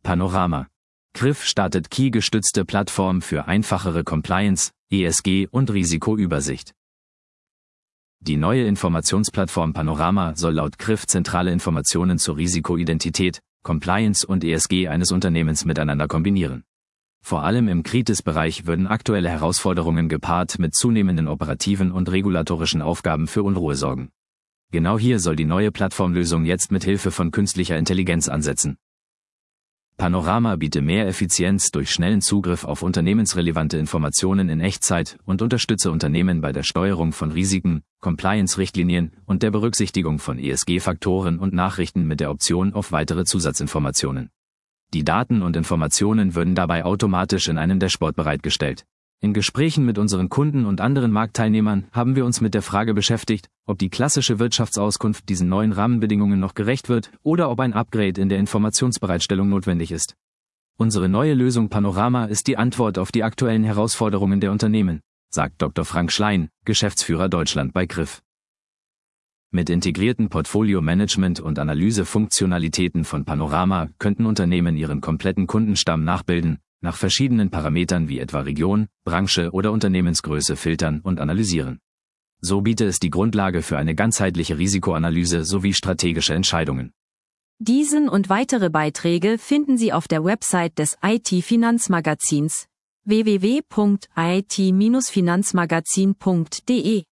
Panorama. CRIF startet Key-gestützte Plattform für einfachere Compliance, ESG und Risikoübersicht. Die neue Informationsplattform Panorama soll laut CRIF zentrale Informationen zur Risikoidentität, Compliance und ESG eines Unternehmens miteinander kombinieren. Vor allem im Kritis-Bereich würden aktuelle Herausforderungen gepaart mit zunehmenden operativen und regulatorischen Aufgaben für Unruhe sorgen. Genau hier soll die neue Plattformlösung jetzt mit Hilfe von künstlicher Intelligenz ansetzen. Panorama bietet mehr Effizienz durch schnellen Zugriff auf unternehmensrelevante Informationen in Echtzeit und unterstütze Unternehmen bei der Steuerung von Risiken, Compliance-Richtlinien und der Berücksichtigung von ESG-Faktoren und Nachrichten mit der Option auf weitere Zusatzinformationen. Die Daten und Informationen würden dabei automatisch in einem Dashboard bereitgestellt. In Gesprächen mit unseren Kunden und anderen Marktteilnehmern haben wir uns mit der Frage beschäftigt, ob die klassische Wirtschaftsauskunft diesen neuen Rahmenbedingungen noch gerecht wird oder ob ein Upgrade in der Informationsbereitstellung notwendig ist. Unsere neue Lösung Panorama ist die Antwort auf die aktuellen Herausforderungen der Unternehmen, sagt Dr. Frank Schlein, Geschäftsführer Deutschland bei CRIF. Mit integrierten Portfolio-Management- und Analyse-Funktionalitäten von Panorama könnten Unternehmen ihren kompletten Kundenstamm nachbilden, nach verschiedenen Parametern wie etwa Region, Branche oder Unternehmensgröße filtern und analysieren. So biete es die Grundlage für eine ganzheitliche Risikoanalyse sowie strategische Entscheidungen. Diesen und weitere Beiträge finden Sie auf der Website des IT-Finanzmagazins www.it-finanzmagazin.de.